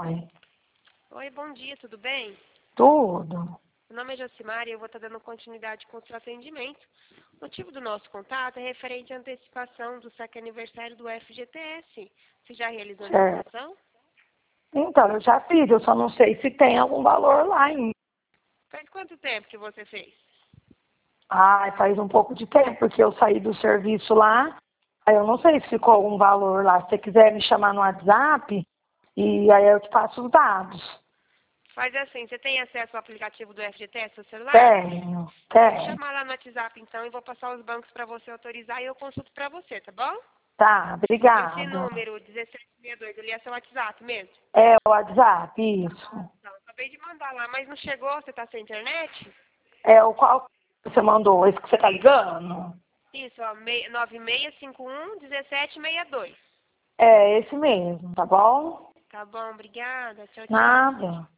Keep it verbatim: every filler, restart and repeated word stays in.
Oi. Oi, bom dia, tudo bem? Tudo. Meu nome é Josimar e eu vou estar dando continuidade com o seu atendimento. O motivo do nosso contato é referente à antecipação do saque aniversário do F G T S. Você já realizou a Certo. antecipação? Então, eu já fiz, eu só não sei se tem algum valor lá ainda. Faz quanto tempo que você fez? Ah, faz um pouco de tempo, porque eu saí do serviço lá, aí eu não sei se ficou algum valor lá. Se você quiser me chamar no WhatsApp, e aí eu te passo os dados. Faz assim, você tem acesso ao aplicativo do F G T S no celular? Tenho, Vou te tenho. chamar lá no WhatsApp então e vou passar os bancos para você autorizar e eu consulto para você, tá bom? Tá, Esse obrigada. número, dezessete sessenta e dois, ele é seu WhatsApp mesmo? É o WhatsApp, isso. Não, acabei de mandar lá, mas não chegou? Você tá sem internet? É o qual que você mandou, esse que você tá ligando? Isso, ó, mei- nove seis cinco um, um sete seis dois. É esse mesmo, tá bom? Tá bom, obrigada. Tchau, tchau. Nada.